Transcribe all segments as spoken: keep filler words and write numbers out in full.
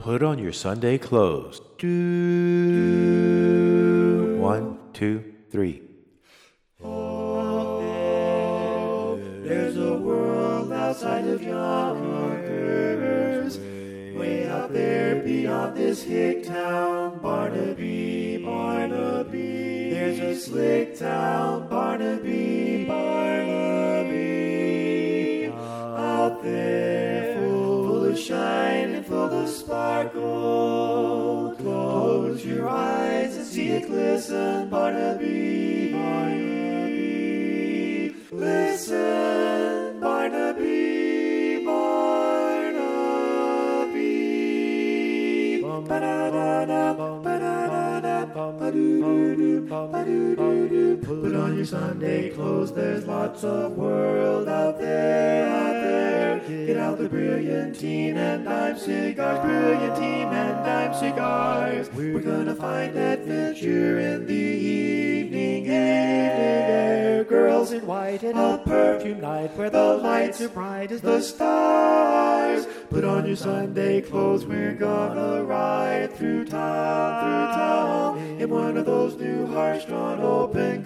Put on your Sunday clothes. Do one, two, three. Oh, there, there's a world outside of Yonkers, way out there beyond this hick town, Barnaby, Barnaby. There's a slick town, Barnaby, Barnaby, out there, full, full of shine and full of sparkle. Close your eyes and see it glisten, Barnaby, Barnaby. Listen, Barnaby, Barnaby. Ba-da-da-da, ba-da-da-da, ba-doo-doo-doo, ba-doo-doo-doo. Put on your Sunday clothes, there's lots of world out there, out there. Get out the Brilliantine and Dime cigars, Brilliantine and Dime cigars. We're gonna find adventure in the evening air. Girls in white and a perfume night where the lights are bright as the stars. Put on your Sunday clothes, we're gonna ride through town, through town, in one of those new horse-drawn open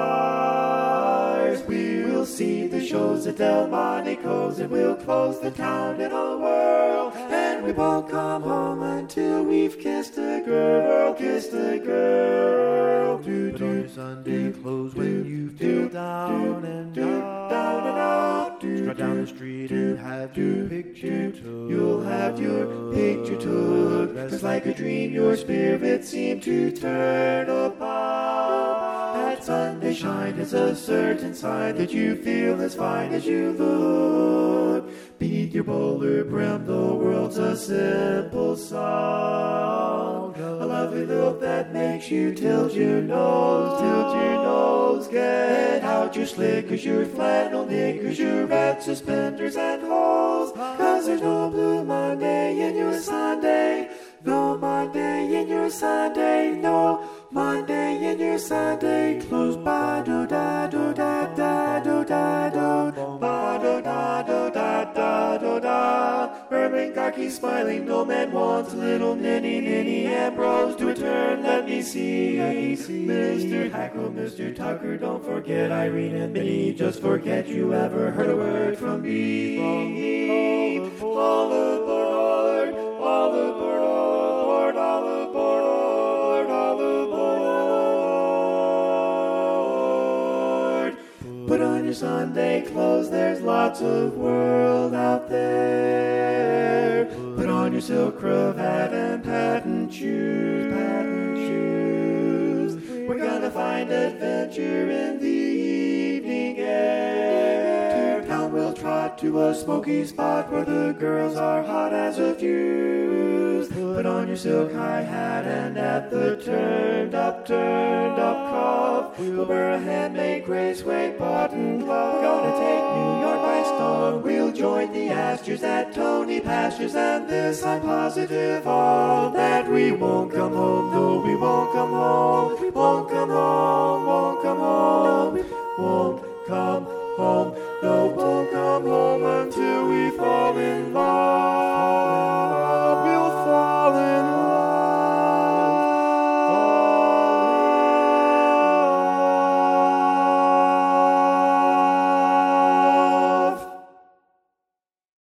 cars. We will see the shows at Delmonico's and we'll close the town in a whirl. And we won't come home until we've kissed a girl, kissed a girl. Do, Put on your Sunday clothes when you feel down and out. Down and out. Strut down the street and have your picture took. You'll have your picture took. Just like a dream, your spirit seemed to turn about. That Sunday shine is a certain sign that you feel as fine as you look. Beneath your bowler brim, the world's a simple song. A lovely look that makes you tilt your nose, tilt your nose. Get out your slickers, your flannel knickers, your red suspenders and hose. Cause there's no blue Monday in your Sunday. No Monday in your Sunday. No Monday in your Sunday. Close ba do da do da da do da do ba do da do da da do da. Ermengarke smiling, no man wants little ninny ninny Ambrose. Do a turn, let me see. Mister Hackle, Mister Tucker, don't forget Irene and Minnie. Just forget you ever heard a word from me. All aboard, all aboard, all aboard, all aboard. Put on your Sunday clothes, there's lots of world out there. Put on your silk cravat and patent shoes, patent shoes. We're gonna find adventure in the evening air. To town we'll trot to a smoky spot where the girls are hot as a fuse. Put on your silk high hat and at the turned up, turned up cuff, we'll wear a handmade gray suede button glove. We're gonna take New York by storm. We'll join the Astors at Tony Pastures, and this I'm positive of, that we won't come home. No, we won't come home. We won't come home.